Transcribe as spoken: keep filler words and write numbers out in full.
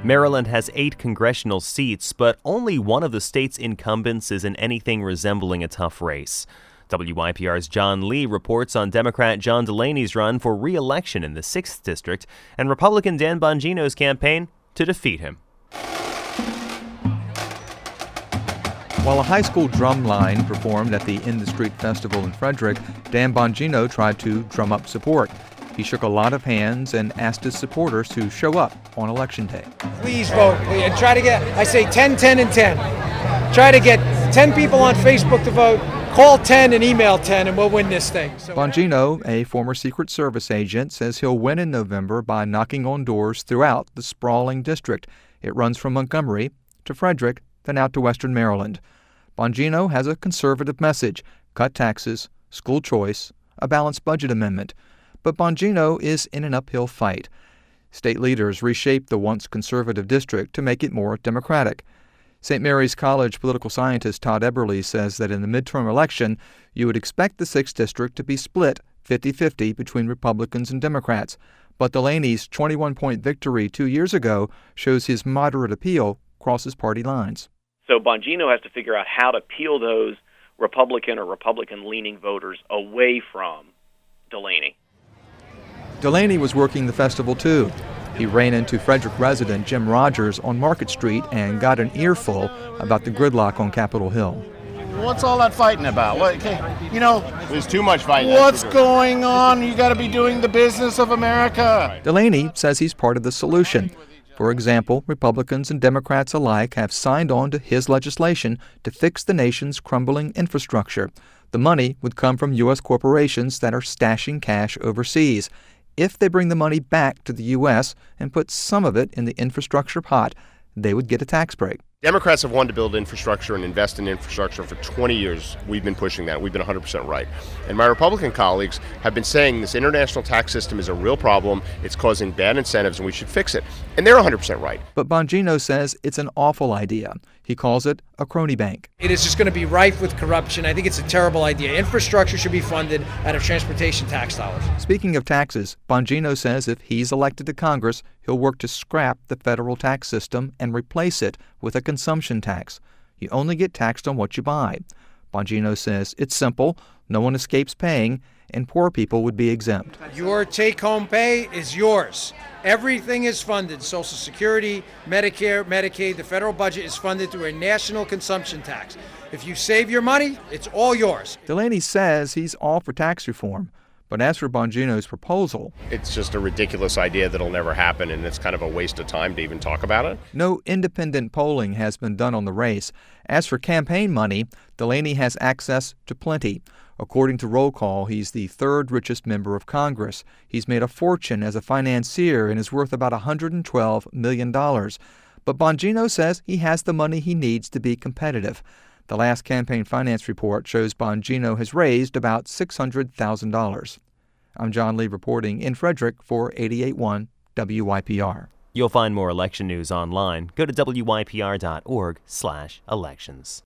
Maryland has eight congressional seats, but only one of the state's incumbents is in anything resembling a tough race. W Y P R's John Lee reports on Democrat John Delaney's run for re-election in the sixth District and Republican Dan Bongino's campaign to defeat him. While a high school drum line performed at the In the Street Festival in Frederick, Dan Bongino tried to drum up support. He shook a lot of hands and asked his supporters to show up on Election Day. Please vote. And try to get, I say ten, ten, and ten. Try to get ten people on Facebook to vote. Call ten and email ten, and we'll win this thing. So Bongino, a former Secret Service agent, says he'll win in November by knocking on doors throughout the sprawling district. It runs from Montgomery to Frederick, then out to Western Maryland. Bongino has a conservative message: cut taxes, school choice, a balanced budget amendment. But Bongino is in an uphill fight. State leaders reshaped the once conservative district to make it more Democratic. Saint Mary's College political scientist Todd Eberly says that in the midterm election, you would expect the sixth District to be split fifty-fifty between Republicans and Democrats. But Delaney's twenty-one point victory two years ago shows his moderate appeal crosses party lines. So Bongino has to figure out how to peel those Republican or Republican-leaning voters away from Delaney. Delaney was working the festival, too. He ran into Frederick resident Jim Rogers on Market Street and got an earful about the gridlock on Capitol Hill. What's all that fighting about? What, you know, there's too much fighting. What's going on? You got to be doing the business of America. Delaney says he's part of the solution. For example, Republicans and Democrats alike have signed on to his legislation to fix the nation's crumbling infrastructure. The money would come from U S corporations that are stashing cash overseas. If they bring the money back to the U S and put some of it in the infrastructure pot, they would get a tax break. Democrats have wanted to build infrastructure and invest in infrastructure for twenty years. We've been pushing that. We've been one hundred percent right. And my Republican colleagues have been saying this international tax system is a real problem. It's causing bad incentives and we should fix it. And they're one hundred percent right. But Bongino says it's an awful idea. He calls it a crony bank. it is just going to be rife with corruption. I think it's a terrible idea. Infrastructure should be funded out of transportation tax dollars. Speaking of taxes, Bongino says if he's elected to Congress, he'll work to scrap the federal tax system and replace it with a consumption tax. You only get taxed on what you buy. Bongino says it's simple, no one escapes paying, and poor people would be exempt. Your take-home pay is yours. Everything is funded. Social Security, Medicare, Medicaid, the federal budget is funded through a national consumption tax. If you save your money, it's all yours. Delaney says he's all for tax reform. But as for Bongino's proposal, it's just a ridiculous idea that'll never happen, and it's kind of a waste of time to even talk about it. No independent polling has been done on the race. As for campaign money, Delaney has access to plenty. According to Roll Call, he's the third richest member of Congress. He's made a fortune as a financier and is worth about one hundred twelve million dollars. But Bongino says he has the money he needs to be competitive. The last campaign finance report shows Bongino has raised about six hundred thousand dollars. I'm John Lee reporting in Frederick for eighty-eight point one W Y P R. You'll find more election news online. Go to W Y P R dot org slash elections.